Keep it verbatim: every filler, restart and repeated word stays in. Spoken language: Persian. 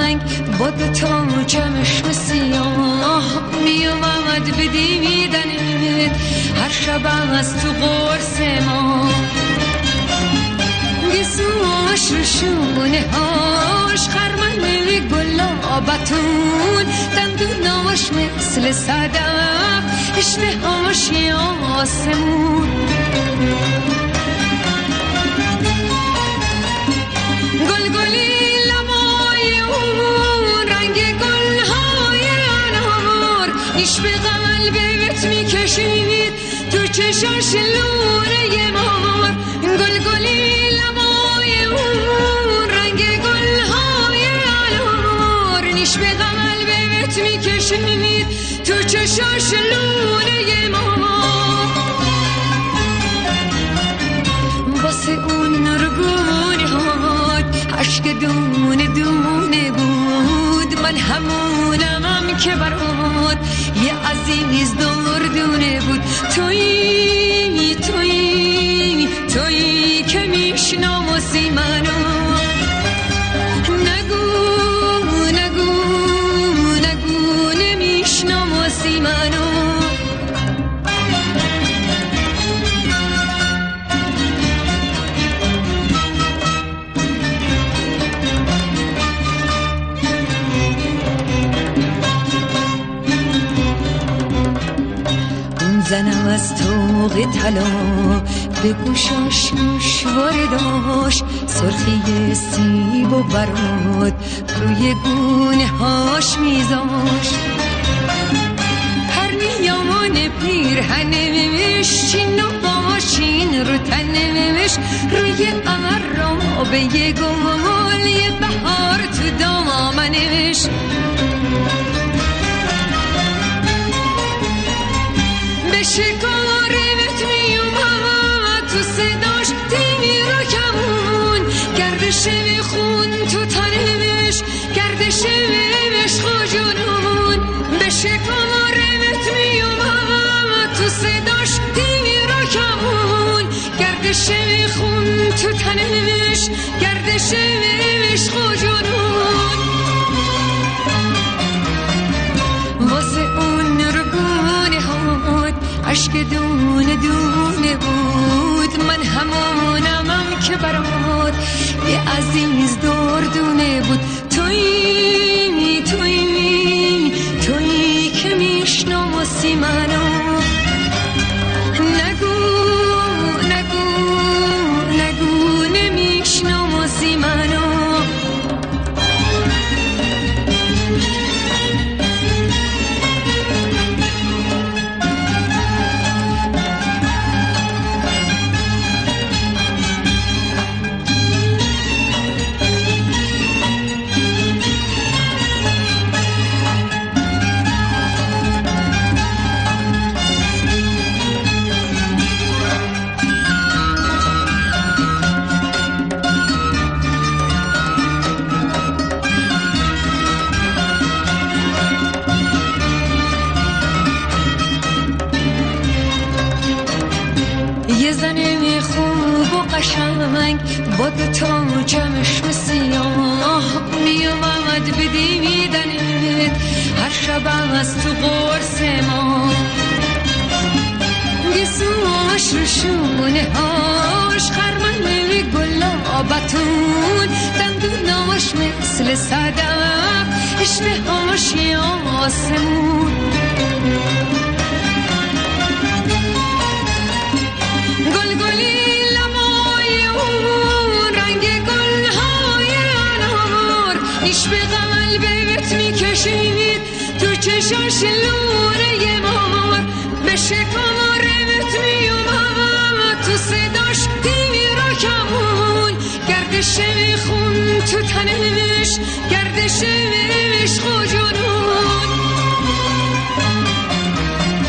قشنگ با دوتا چشم سیاه میومد به دیدنت هر شب از تو قرص ما گیسوش رو شونه هاش خرمن گلابتون دندوناش مثل صدف اشتهاش آسمون گلگلی لبای اون رنگ گلهای انار نیش به قلبت میکشید تو چشاش لونه مار گلگلی لبای اون رنگ گلهای انار نیش به قلبت میکشید تو چشاش لونه مار واسه اون نرگونه ها عشق دونه دونه بود من همونم هم که برات یه عزیز دردونه بود تویی تویی تویی که میشناسی منو نگو نگو نگو نمیشناسی منو زنم از توق طلا به گوشاش گوشواره داشت سرخی سیب و براد روی گونه هاش میذاشت هر نیامان پیرهنش چین و باشین رو تنش روی قمر را به یه گل یه بهار تو دامنش به شکارت می اومد تو صداش تیر و کمون گردش خون تو تنش گردش عشق و جنون به شکارت می اومد تو صداش تیر و کمون گردش خون تو تنش گردش عشق و جنون واسه اون رگونه هات عشق دونه دونه بود من همونم هم که برات یه عزیز دردونه بود تویی تویی تویی که میشناسی منو نگو نگو نگو نمیشناسی منو یه زن خوب و قشنگ با دوتا چشم سیاه میومد به دیدنت هر شب از تو قرص ما گیسوش رو شونه هاش خرمن گلابتون دندوناش مثل صدف اشتهاش آسمون گلگلی لبای اون رنگ گلهای انار نیش به قلبت میکشید تو چشاش لونه مار به شکارت میومد تو صداش تیر و کمون گردش خون تو تنش گردش عشق